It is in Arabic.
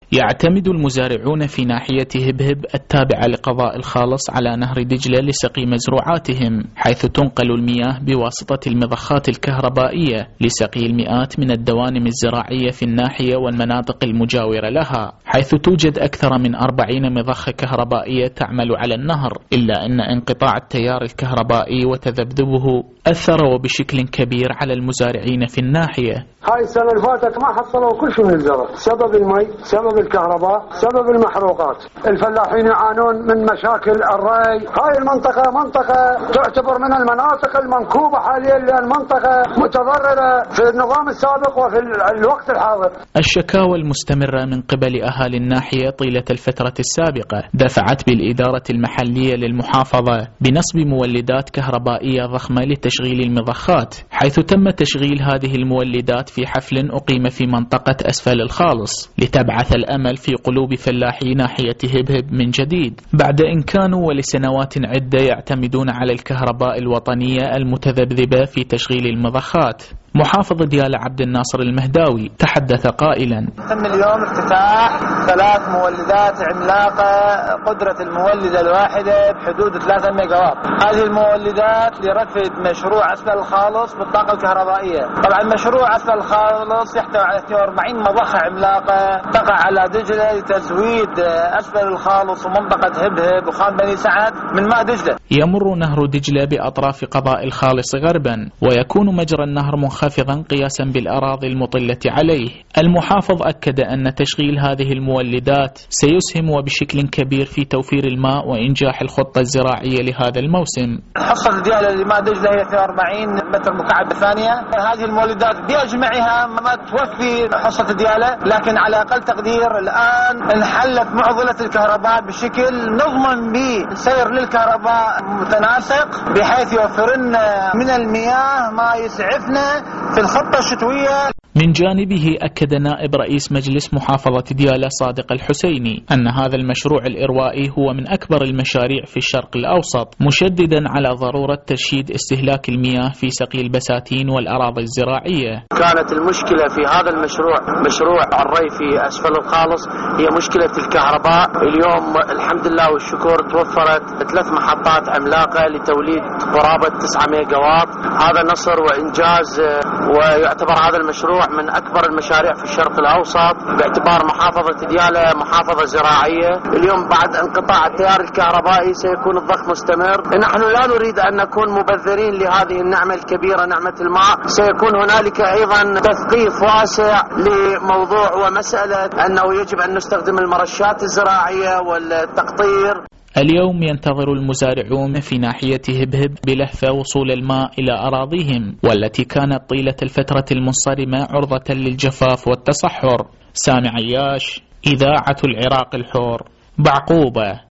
يعتمد المزارعون في ناحية هبهب التابعة لقضاء الخالص على نهر دجلة لسقي مزروعاتهم، حيث تنقل المياه بواسطة المضخات الكهربائية لسقي المئات من الدوانم الزراعية في الناحية والمناطق المجاورة لها، حيث توجد أكثر من 40 مضخة كهربائية تعمل على النهر، إلا أن انقطاع التيار الكهربائي وتذبذبه أثر وبشكل كبير على المزارعين في الناحية. هاي السنة اللي فاتت ما حصلوا كل شيء من الزرع، سبب المي، سبب الكهرباء، سبب المحروقات. الفلاحين يعانون من مشاكل الري. هاي المنطقة منطقة تعتبر من المناطق المنكوبة حاليا، لأن منطقة متضررة في النظام السابق وفي الوقت الحاضر. الشكاوى المستمرة من قبل أهالي الناحية طيلة الفترة السابقة دفعت بالإدارة المحلية للمحافظة بنصب مولدات كهربائية ضخمة لتشغيل المضخات، حيث تم تشغيل هذه المولدات في حفل أقيم في منطقة أسفل الخالص لتبعث الأمل في قلوب فلاحي ناحية هبهب من جديد، بعد إن كانوا ولسنوات عدة يعتمدون على الكهرباء الوطنية المتذبذبة في تشغيل المضخات. محافظ ديالى عبد الناصر المهداوي تحدث قائلا: تم اليوم افتتاح 3 مولدات عملاقة، قدرة المولدة الواحدة بحدود 3 ميجاوات. هذه المولدات لرفع مشروع أسفل الخالص بالطاقة الكهربائية. طبعا مشروع أسفل الخالص يحتوي على 42 مضخة عملاقة تقع على دجلة لتزويد أسفل الخالص ومنطقة هبهب وخان بني سعد من ماء دجلة. يمر نهر دجلة بأطراف قضاء الخالص غربا، ويكون مجرى النهر منخفضا قياسا بالأراضي المطلة عليه. المحافظ أكد أن تشغيل هذه المولدات سيسهم وبشكل كبير في توفير الماء وإنجاح الخطة الزراعية لهذا الموسم. حصة ديالى لماء دجلة هي 42 متر مكعب بالثانية. هذه المولدات بأجمعها ما توفي حصة ديالى، لكن على أقل تقدير الآن انحلت معضلة الكهرباء بشكل نضمن به سير للكهرباء متناسق، بحيث يوفرنا من المياه ما يسعفنا في الخطة الشتوية. من جانبه أكد نائب رئيس مجلس محافظة ديالى صادق الحسيني أن هذا المشروع الإروائي هو من أكبر المشاريع في الشرق الأوسط، مشددا على ضرورة ترشيد استهلاك المياه في سقي البساتين والأراضي الزراعية. كانت المشكلة في هذا المشروع، مشروع الري في أسفل الخالص، هي مشكلة الكهرباء. اليوم الحمد لله والشكر توفرت 3 محطات عملاقة لتوليد قرابة 9 ميجاوات. هذا نصر وإنجاز، ويعتبر هذا المشروع من أكبر المشاريع في الشرق الأوسط، باعتبار محافظة ديالى محافظة زراعية. اليوم بعد انقطاع التيار الكهربائي سيكون الضخ مستمر. نحن لا نريد أن نكون مبذرين لهذه النعمة الكبيرة، نعمة الماء. سيكون هنالك أيضا تثقيف واسع لموضوع ومسألة أنه يجب أن نستخدم المرشات الزراعية والتقطير. اليوم ينتظر المزارعون في ناحية هبهب بلهفة وصول الماء إلى أراضيهم، والتي كانت طيلة الفترة المنصرمة عرضة للجفاف والتصحر. سامي عياش، إذاعة العراق الحر، بعقوبة.